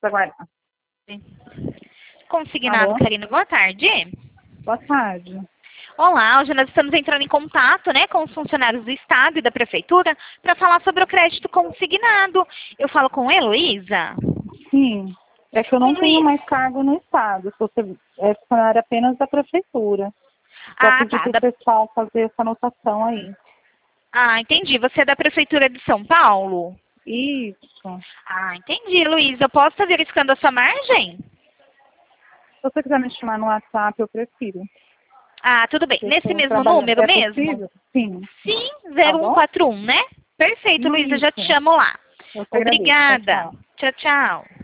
aguardar. Consignado, Alô? Karina, boa tarde. Boa tarde. Olá, hoje nós estamos entrando em contato, né, com os funcionários do Estado e da Prefeitura para falar sobre o crédito consignado. Eu falo com a Heloísa? Sim, é que eu não tenho mais cargo no Estado. Se você é funcionária apenas da Prefeitura. Só Ah, pedir tá. para o pessoal fazer essa anotação aí. Ah, entendi. Você é da Prefeitura de São Paulo? Isso. Ah, entendi, Luísa. Eu posso estar verificando a sua margem? Se você quiser me chamar no WhatsApp, eu prefiro. Ah, tudo bem. Eu Nesse estou mesmo trabalhando. número É mesmo? possível? Sim. Sim, Tá bom? 0141, né? Perfeito, Luísa. Já te Isso. chamo lá. Eu te agradeço. Tchau, Obrigada. tchau. Tchau, tchau.